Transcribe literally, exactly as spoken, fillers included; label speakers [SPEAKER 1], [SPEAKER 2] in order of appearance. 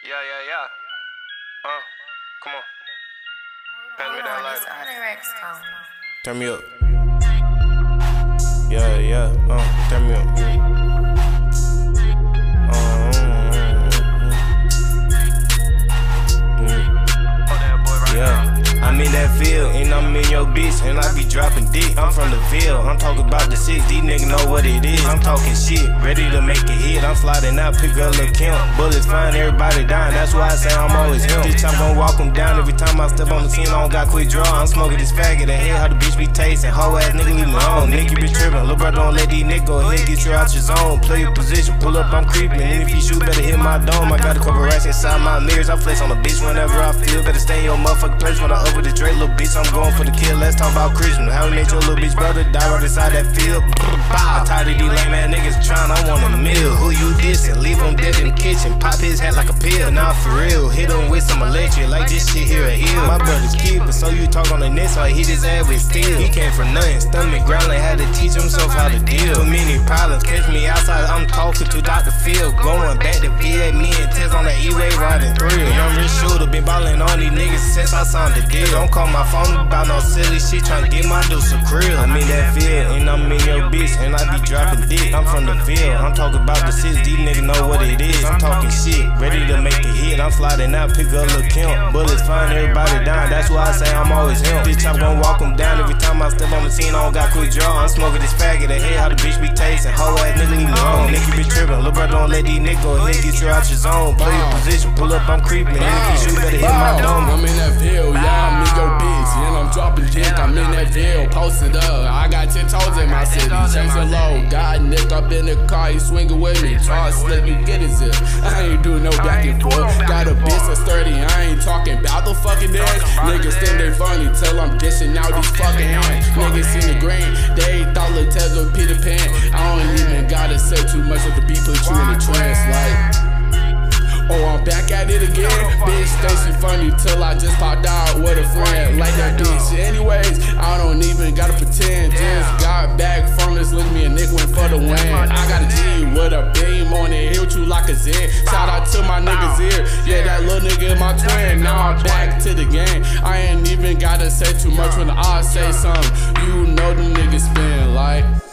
[SPEAKER 1] Yeah, yeah, yeah. Uh, come on. Pass me that lighter.
[SPEAKER 2] Turn me up. Yeah, yeah, uh, turn me up. Uh, mm, mm, mm. Yeah, I'm in that field, and I'm in your bitch, and I be dropping dick. I'm from the field, I'm talking about the six, these niggas know what it is. I'm talking shit, ready to make a hit. I'm sliding out, pick up Lil' Kim. Bullets fine, everybody dying, that's why I say I'm always him. Bitch, I'm gon' walk him down every time I step on the scene. I don't got quick draw, I'm smoking this faggot. I hear how the bitch be tasting, hoe ass nigga leave me alone. Nigga be trippin', lil' brother don't let these niggas go ahead, get you out your zone. Play your position, pull up, I'm creepin'. And if you shoot, better hit my dome. I got a couple racks inside my mirrors, I flex on the bitch whenever I feel. Better stay in your motherfucking place when I up with the Dre, little bitch. I'm going for the kill, let's talk about Christmas. How we made your little bitch brother die right inside that field. I'm tired of these lame ass niggas trying, I want a meal. Who you dissing? Leave him dead in the kitchen, pop his hat like a pill. Nah, for real, hit him with some electric, like this shit here a hill. My brother's keeper, so you talk on the net, so I hit his ass with steel. He came from nothing, stomach growling, had to teach himself how to deal. Too many problems, catch me outside, I'm talking to Doctor Phil. Going back to V A, me and Tess on the E-way riding thrill. Young rich shooter, been ballin' on these niggas since I signed the deal. Don't call my phone about no silly shit, tryna get my deuce a krill. I'm in that field, and I'm in your bitch, and I be dropping dick. I'm from the field, I'm talking about the six, these niggas know what it is. I'm talking shit, ready to make a hit. I'm sliding out, pick up Lil' Kim. Bullets fine, everybody dying, that's why I say I'm always him. Bitch, I'm gon' walk him down every time I step on the scene. I don't got quick draw, I'm smoking this faggot. I hear how the bitch be tasting, hoe ass nigga leave me alone. Nigga be trippin', lil' brother don't let these niggas go ahead, get you out your zone. Play your position, pull up, I'm creepin'. And if you shoot, better hit my dome.
[SPEAKER 3] I'm in that field, yeah, I'm in your bitch, and I'm dropping dick. I'm in that field, posted up. I got ten toes in my city, chasing low. Got Nick up in the car, he swinging with me. Try to slip me, get his zip. I ain't doing no back and forth. Got a bitch that's thirty, I ain't talking about the fucking dance. Niggas think they funny till I'm dishing out these fucking hands. Niggas in the green, they thought Lil' Tez was Peter Pan. I don't even gotta say too much of the beat, put you in the trance like. Oh, I'm back at it again. Bitch, Stacy funny till I just popped out with a friend. Like that bitch. Anyways, I don't even gotta pretend. Just got back from this, look me a nigga went for the win. I got a G with a beam on it, hit you like a Zen. Shout out to my niggas here. Yeah, that little nigga my twin. Now I'm back to the game. I ain't even gotta say too much when I say something. You know them niggas spin like.